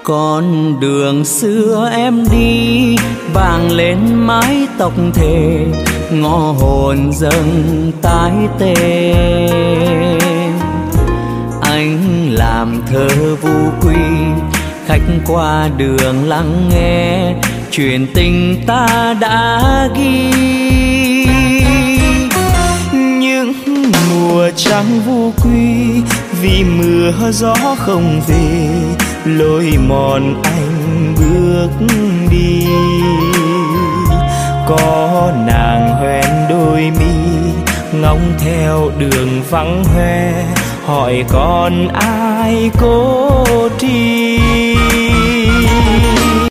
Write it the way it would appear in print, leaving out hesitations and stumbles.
Con đường xưa em đi vàng lên mái tóc thề, ngõ hồn dâng tái tê. Anh làm thơ vu quy, khách qua đường lắng nghe chuyện tình ta đã ghi. Những mùa trắng vu quy vì mưa gió không về, lối mòn anh bước đi. Có nàng hoen đôi mi ngóng theo đường vắng hoe, hỏi con ai cố tri.